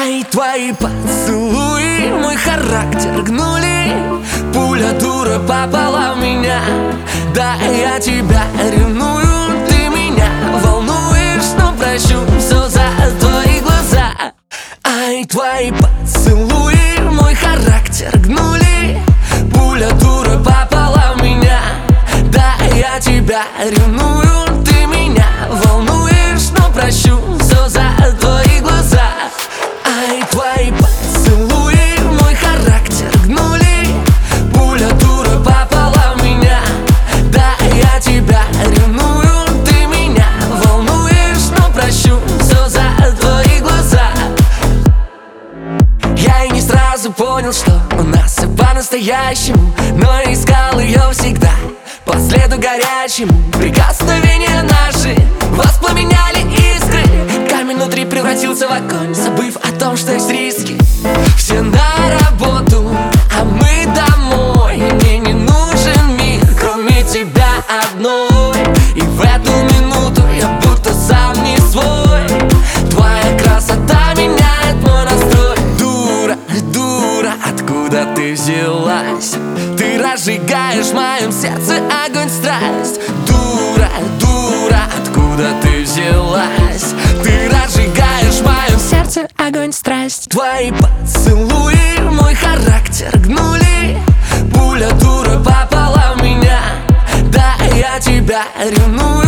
Ай, твои поцелуи мой характер гнули. Пуля дура попала в меня. Да, я тебя ревную, ты меня волнуешь, но прощу все за твои глаза. Ай, твои поцелуи мой характер гнули. Пуля дура попала в меня. Да, я тебя ревную, ты меня волнуешь, но прощу все за твои глаза. Ай, твои поцелуи мой характер гнули. Пуля дура попала в меня. Да, я тебя ревную, ты меня волнуешь, но прощу все за твои глаза. Я и не сразу понял, что у нас все по-настоящему, но искал ее всегда по следу горячему. Прикосновения наши воспламеняли искры. Камень внутри превратился в огонь, забыв о том, что есть риски. Все на работу, а мы домой. Мне не нужен мир, кроме тебя одной. И в эту минуту я будто сам не свой. Твоя красота меняет мой настрой. Дура, дура, откуда ты взялась? Ты разжигаешь в моем сердце огонь, страсть. Дура, дура, откуда ты взялась? Ты разжигаешь в моем сердце огонь, страсть. Твои поцелуи мой характер гнули. Пуля дура попала в меня. Да, я тебя ревную,